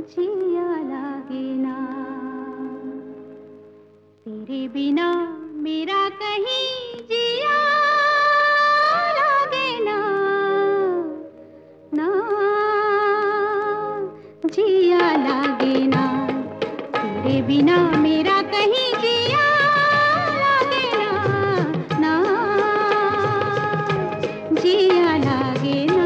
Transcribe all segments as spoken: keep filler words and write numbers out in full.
जिया लागे ना तेरे बिना मेरा कहीं जिया लागे ना ना जिया लागे ना तेरे बिना मेरा कहीं जिया लागे ना ना जिया लागे ना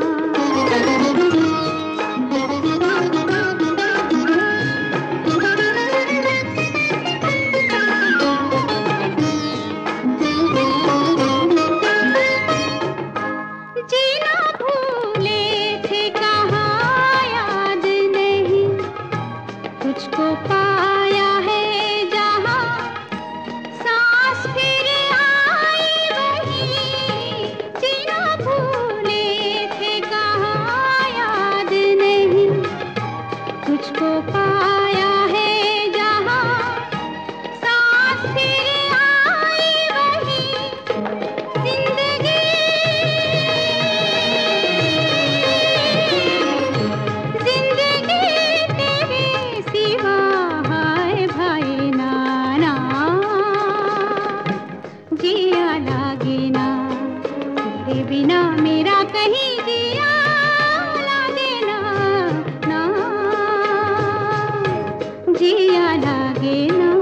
तुझको पाया है जहाँ सांस फिर आई वहीं जीना भूले थे कहाँ याद नहीं तुझको पाया है जहाँ सांस फिर आई वहीं जिंदगी जिंदगी तेरे सिवा जिया लागे ना तेरे बिना मेरा कहीं जिया लागे ना ना जिया लागे ना